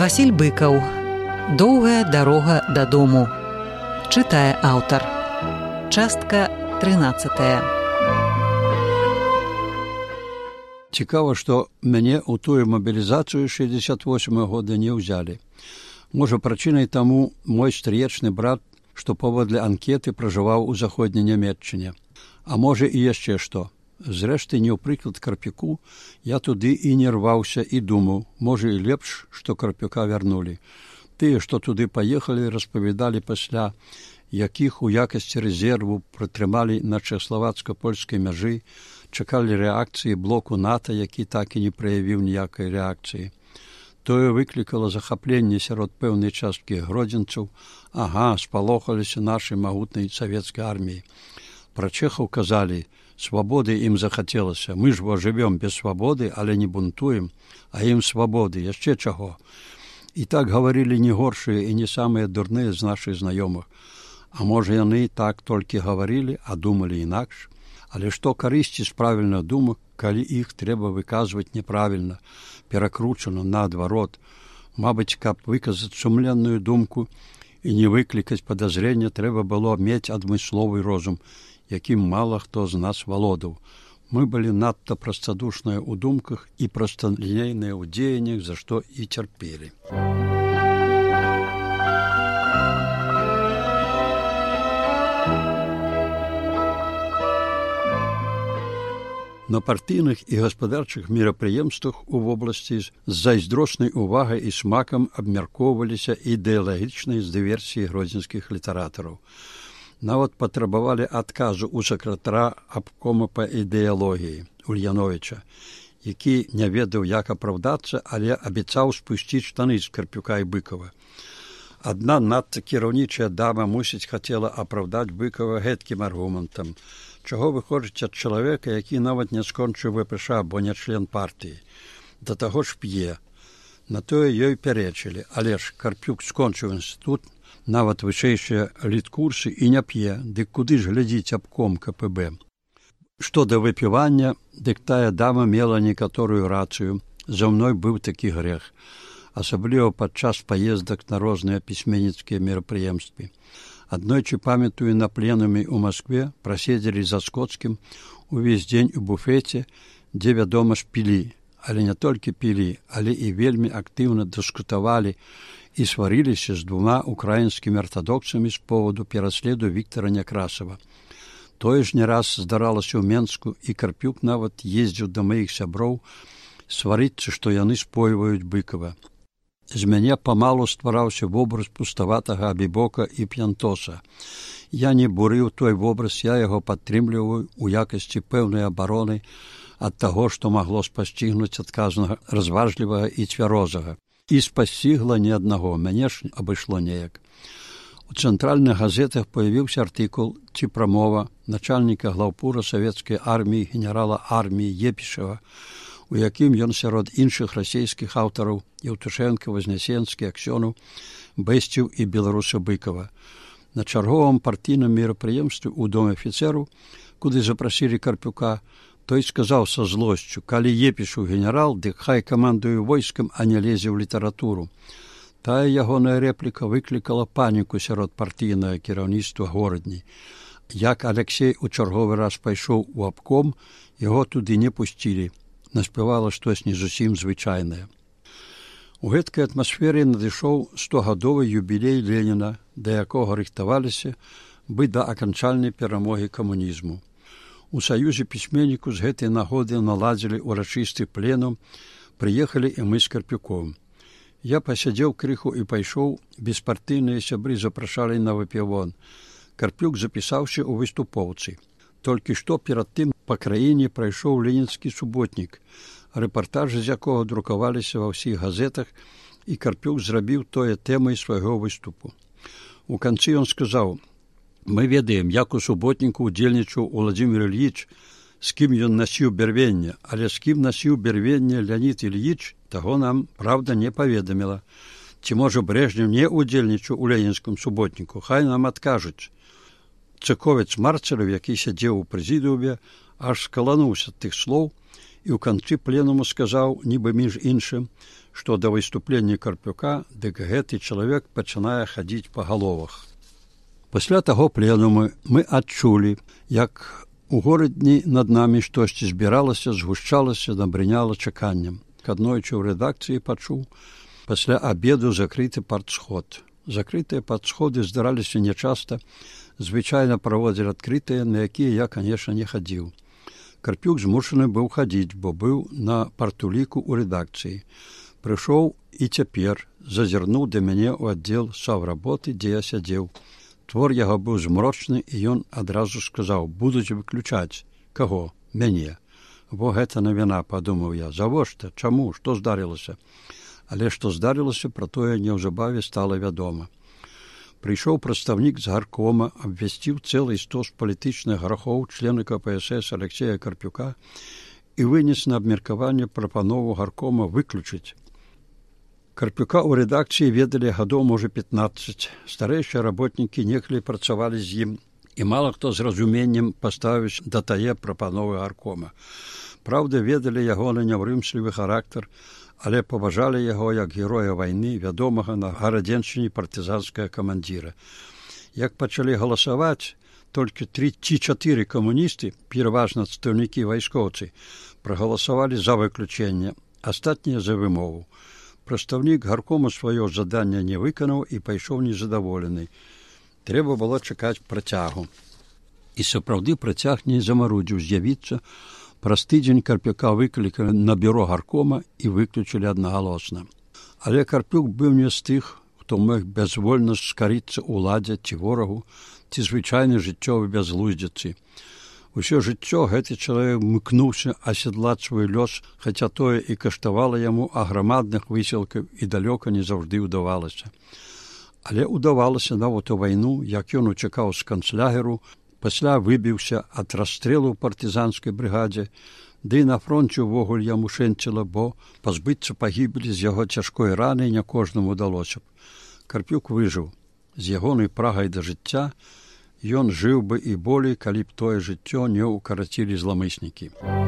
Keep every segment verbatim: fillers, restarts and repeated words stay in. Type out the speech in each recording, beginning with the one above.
Васіль Быкаў. Доўгая дарога дадому. Чытае аўтар. Частка трынаццатая. Цікава, што мяне ў тую мабілізацыю шэсцьдзесят восьмага года не ўзялі. Можа, прычынай таму мой стрыечны брат, што паводле анкеты пражываў у заходняй Нямецчыне. А можа і яшчэ што. Зрэшты, не ў прыклад Карпюку, я туды і не рваўся і думаў, можа і лепш, што Карпюка вярнулі. Тыя, што туды паехалі, распавядалі пасля, якіх у якасці рэзерву прытрымалі на чэхаславацка-польскай мяжы, чакалі рэакцыі блоку НАТО, які так і не праявіў ніякай рэакцыі. Тое выклікала захапленне сярод пэўнай часткі гродзенцаў. Ага, спалохаліся нашай магутнай савецкай арміі. Пра чэхаў казалі, свабоды ім захацелася. Мы ж бо жывём без свабоды, але не бунтуем, а ім свабоды, яшчэ чаго. І так гаварылі не горшыя і не самыя дурныя з нашых знаёмых. А можа, яны так толькі гаварылі, а думалі інакш. Але што карысці з правільных думак, калі іх трэба выказваць няправільна, перакручана наадварот. Мабыць, каб выказаць сумленную думку і не выклікаць падазрення, трэба было мець адмысловы розум, якім мала хто з нас валодаў. Мы былі надта прастадушныя ў думках і прасталінейныя ў дзеяннях, за што і цярпелі. На партыйных і гаспадарчых мерапрыемствах у вобласці з зайздроснай увагай і смакам абмяркоўваліся ідэалагічныя з дыверсіі гродзенскіх літаратараў. Нават патрабавалі адказу ў сакратара абкома па ідэалогіі Ульяновіча, які не ведаў, як апраўдацца, але абяцаў спусціць штаны з Карпюка і Быкава. Адна надта кіраўнічая дама, мусіць, хацела апраўдаць Быкава гэткім аргументам. Чаго вы хочаце ад чалавека, які нават не скончыў ВПШ, бо не член партыі? Да таго ж п'е. На тое ёй пярэчылі, але ж Карпюк скончыў інстытут, нават вышэйшыя літкурсы і не п'е, дык куды ж глядзіць абком КПБ? Што да выпівання, дык тая дама мела некаторую рацыю. За мной быў такі грэх, асабліва падчас паездак на розныя пісьменніцкія мерапрыемствы. Аднойчы, памятаю, на пленуме ў Маскве праседзелі за Скоцкім увесь дзень у буфеце, дзе, вядома ж, пілі. Але не толькі пілі, але і вельмі актыўна дыскутавалі і сварыліся з двума украінскімі артадоксамі з поводу пераследу Віктара Някрасава. Тое ж не раз здаралася ў Менску, і Карпюк нават ездзіў да маіх сяброў сварыцца, што яны спойваюць Быкава. З мяне памалу ствараўся вобраз пуставатага абібока і п'янтоса. Я не бурыў той вобраз, я яго падтрымліваю ў якасці пэўнай абароны ад таго, што магло спасцігнуць адказнага разважлівага і цвярозага. І спасцігла не аднаго, мяне ж абышло неяк. У цэнтральных газетах появіўся артыкул ці прамова начальніка глаўпура савецкай арміі генерала арміі Епішева, у якім ён сярод іншых расійскіх аўтараў Еўтушэнка, Вознесенскі, Аксёнаў бэсціў і беларуса Быкава. На чарговым партійным мерапрыемстве ў доме афіцэру, куды запрасілі Карпюка, той сказаў са злосцю, калі Епішу генерал, дык хай камандуе войскам, а не лезе ў літаратуру. Тая ягоная рэпліка выклікала паніку сярод партійнага кіраўніцтва горадні. Як Алексей у чарговы раз пайшоў у абком, яго туды не пусцілі. Наспявала штось не зусім звычайнае. У гэткай атмасферы надышоў стогадовы юбілей Леніна, да якога рыхтаваліся бы да аканчальнай перамогі камунізму. У саюзе пісьменніку з гэтай нагоды наладзілі урачысты пленум, прыехалі і мы з Карпюком. Я пасядзеў крыху і пайшоў, беспартыйныя сябры запрашалі на выпівон. Карпюк запісаўся ў выступоўцы. Толькі што перад тым па краіне прайшоў ленінскі суботнік, рэпартажы з якога друкаваліся ва ўсіх газетах, і Карпюк зрабіў тое тэмай свайго выступу. У канцы ён сказаў: «Мы ведаем, як у суботніку удзельнічаў Уладзімір Ільіч, з кім ён насіў бярвенне, але з кім насіў бярвенне Леонід Ільіч, таго нам, правда, не паведаміла. Ці, можа, Брэжнеў не удзельнічаў у ленінскім суботніку, хай нам адкажуць». Цыковец Марцелев, які сядзеў у прэзідыуме, аж скалануўся ад тых слоў і ў канцы пленуму сказаў, нібы між іншым, што да выступлення Карпюка дык гэты чалавек пачынае хадзіць па галовах. Пасля таго пленуму мы адчулі, як у горадні над намі штосьці збіралася, згушчалася, набрыняла чаканнем. Аднойчы ў рэдакцыі пачуў, пасля абеду закрыты партсход. Закрытыя партсходы здараліся нячаста, звычайна праводзілі адкрытыя, на якія я, канешне, не хадзіў. Карпюк змушаны быў хадзіць, бо быў на партуліку ў рэдакцыі. Прыйшоў і цяпер зазірнуў да мяне ў аддзел саўработы, дзе я сядзеў. Твор яго быў змрочны, і ён адразу сказаў, будуць выключаць. Каго? Мяне. Во гэта навіна, падумаў я. Завошта? Чаму? Што здарылася? Але што здарылася, пра тое неўзабаве стала вядома. Прыйшоў прадстаўнік з гаркома, абвясціў цэлы стос палітычных грахоў члена ка пэ эс эс Алексея Карпюка і вынес на абмеркаванне прапанову гаркома выключыць. Карпюка ў рэдакцыі ведалі гадоў, можа, пятнаццаць. Старэйшыя работнікі некалі працавалі з ім, і мала хто з разуменнем паставіць да тае прапановы гаркома. Праўда, ведалі яго на няўрымслівы характар, але паважалі яго як героя вайны, вядомага на гарадзеншчыне партызанскага камандзіра. Як пачалі галасаваць, толькі тры ці чатыры камуністы, пераважна адстаўнікі вайскоўцы, прагаласавалі за выключэнне, астатнія за вымову. Прадстаўнік гаркому сваё жаданне не выканаў і пайшоў незадаволены. Трэба было чакаць працягу. І сапраўды працяг не замарудзіў з'явіцца. Праз тыдзень Карпюка выклікалі на бюро гаркома і выключылі аднагалосна. Але Карпюк быў не з тых, хто мог бязвольна скарыцца ўладзе ці ворагу, ці звычайнай жыццёвай бязглуздзіцы. Усё жыццё гэты чалавек мыкнуўся асядлаць свой лёс, хаця тое і каштавала яму аграмадных высілкаў і далёка не заўжды ўдавалася. Але ўдавалася нават у вайну, як ён уцякаў з канцлягеру, пасля выбіўся ад расстрэлу ў партызанскай брыгадзе, ды і на фронце ўвогуле яму шэнціла, бо пазбыцца пагібелі з яго цяжкой раны не кожнаму ўдалося б. Карпюк выжыў. З ягонай прагай да жыцця ён жыў бы і болей, калі б тое жыццё не ўкарацілі зламыснікі.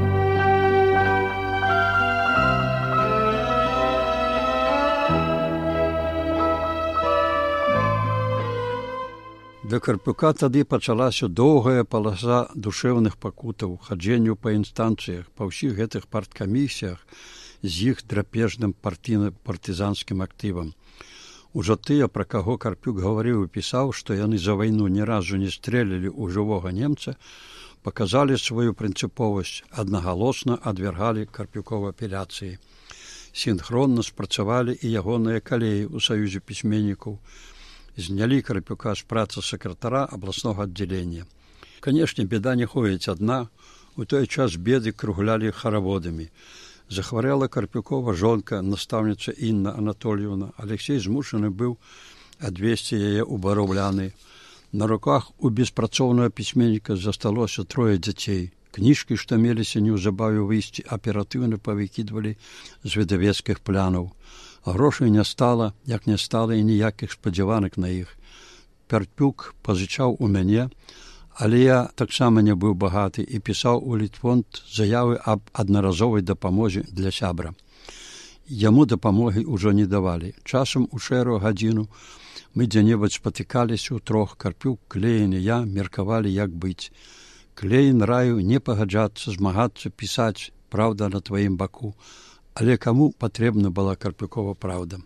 Да Карпюка тады пачалася доўгая паласа душэўных пакутаў, хаджэнню па інстанцыях, па ўсіх гэтых парткамісіях з іх драпежным партыйна-партызанскім актывам. Ужо тыя, пра каго Карпюк гаварыў і пісаў, што яны за вайну ні разу не стрэлілі ў жывога немца, паказалі сваю прынцыповасць, аднагалосна адвяргалі Карпюкова апеляцыі. Сінхронна спрацавалі і ягоныя калеі ў саюзе пісьменнікаў. Знялі Карпюка з працы сакратара абласнога аддзялення. Канешне, беда не ходзіць адна, у той час беды круглялі хараводамі. Захварэла Карпюкова жонка, настаўніца Інна Анатольевна. Алексей змушаны быў адвесці яе ў бароўляны. На руках у беспрацоўнага пісьменніка засталося трое дзяцей. Кніжкі, што меліся неўзабаве выйсці, аператыўна павыкідвалі з выдавецкіх плянаў. Грошай не стала, як не стала і ніякіх спадзяванак на іх. Карпюк пазычаў у мяне, але я таксама не быў багаты і пісаў у Літфонд заявы аб аднаразовай дапамозе для сябра. Яму дапамогі ўжо не давалі. Часам у шэрую гадзіну мы дзе-небудзь спатыкаліся ўтрох. Карпюк, Клейн і я меркавалі, як быць. Клейн раіў не пагаджацца, змагацца, пісаць, праўда на тваім баку. Але каму патрэбна была Карпюкова праўда?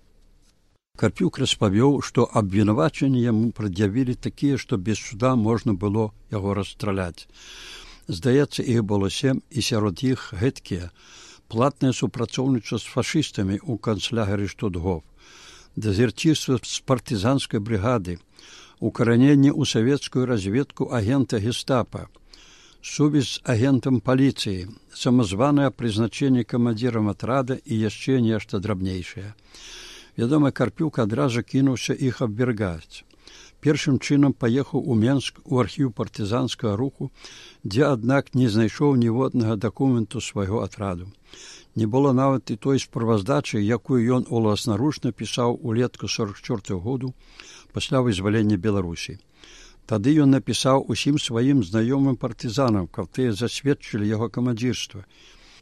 Карпюк распавёў, што абвінавачанні яму прад'явілі такія, што без суда можна было яго расстраляць. Здаецца, іх было сем, і сярод іх гэткія. Платнае супрацоўніцтва з фашыстамі ў канцлягеры Штутгоф, дезерцірства з партызанскай брыгады, укараненне ў савецкую разведку агента гестапа, сувязь з агентам паліцыі, самазванае прызначэнне камандзірам атрада і яшчэ нешта драбнейшае. Вядома, Карпюк адразу кінуўся іх абвяргаць. Першым чынам паехаў у Менск у архіў партызанскага руху, дзе, аднак, не знайшоў ніводнага дакументу свайго атраду. Не было нават і той справаздачы, якую ён уласнаручна пісаў улетку сорок чвёртага году пасля вызвалення Беларусі. Тады ён напісаў усім сваім знаёмым партызанам, каб тыя засведчылі яго камандзірства.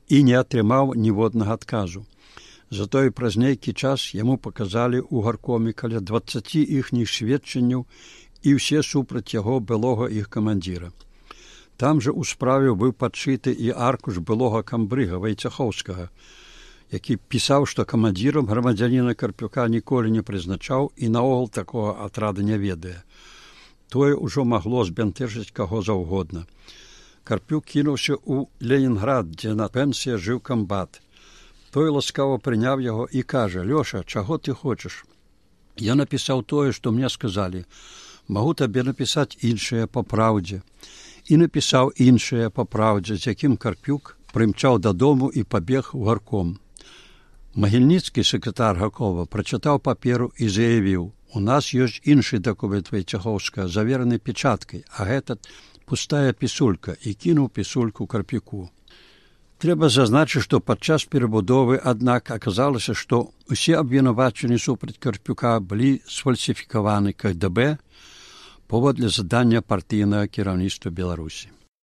і не атрымаў ніводнага адказу. Затое праз нейкі час яму паказалі ў гаркоме каля дваццаці іхніх сведчанняў і ўсе супраць яго былога іх камандзіра. Там жа ў справе быў падшыты і аркуш былога камбрыга Вайцахоўскага, які пісаў, што камандзірам грамадзяніна Карпюка ніколі не прызначаў і наогул такога атрада не ведае. Тое ўжо магло збянтэжыць каго заўгодна. Карпюк кінуўся ў Ленінград, дзе на пенсіі жыў камбат. Той ласкава прыняў яго і кажа: «Лёша, чаго ты хочаш? Я напісаў тое, што мне сказалі. Магу табе напісаць іншае па праўдзе». І напісаў іншае па праўдзе, з якім Карпюк прымчаў дадому і пабег у гарком. Магільніцкі, сакратар гаркома, прачытаў паперу і заявіў: «У нас ёсць іншы дакумент Вайцахоўскага, завераны печаткай, а гэта пустая пісулька», і кінуў пісульку Карпюку. Трэба зазначыць, што падчас перабудовы, аднак, аказалася, што ўсе абвінавачанні супраць Карпюка былі сфальсіфікаваны ка гэ дэ бэ паводле задання партыйнага кіраўніцтва Беларусі.